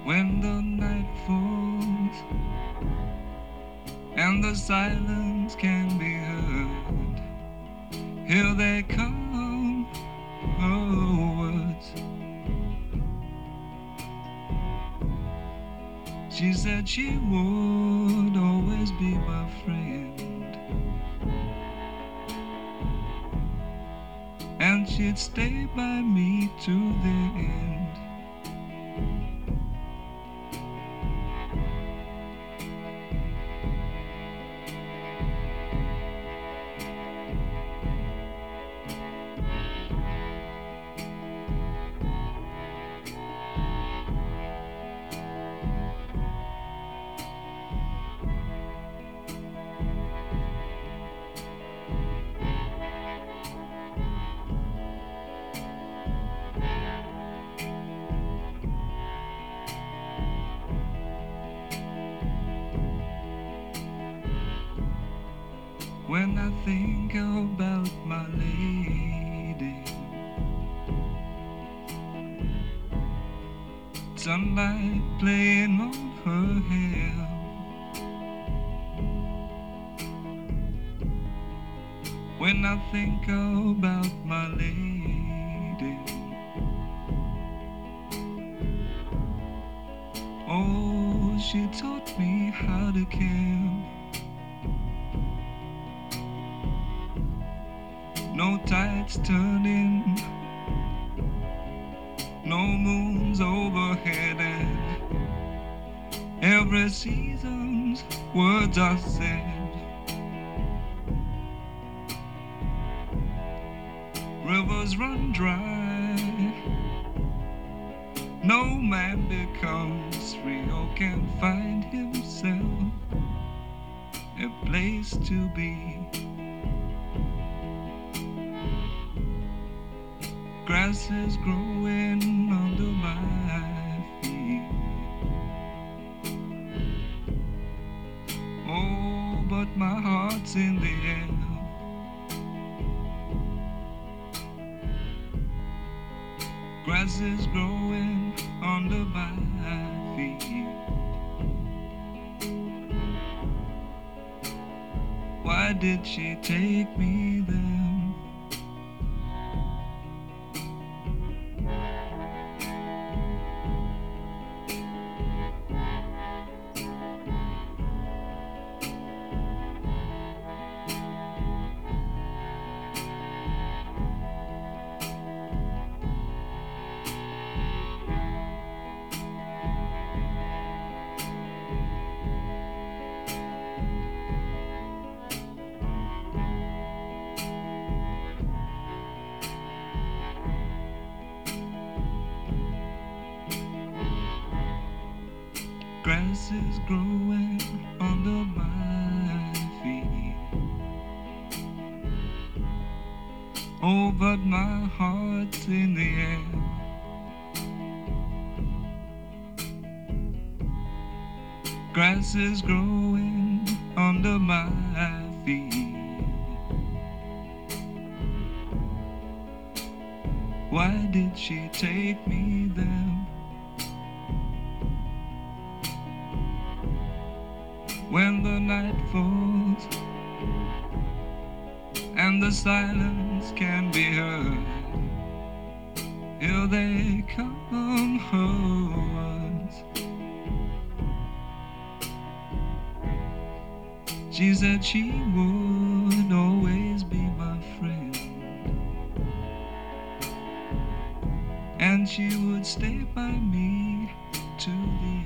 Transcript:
When the night falls and the silence can be heard, here they come, her words. She said she would always be my friend, and she'd stay by me to the end. When I think about my lady, sunlight playing on her hair, when I think about my lady, oh, she taught me how to care. No tides turning, no moons overhead, and every season's words are said. Rivers run dry, no man becomes free or can find himself a place to be. Grass is growing under my feet. Oh, but my heart's in the air. Grass is growing under my feet. Why did she take me there? Grass is growing under my feet. Oh, but my heart's in the air. Grass is growing under my feet. Why did she take me there? When the night falls and the silence can be heard, here they come, her words. She said she would always be my friend, and she would stay by me to the end.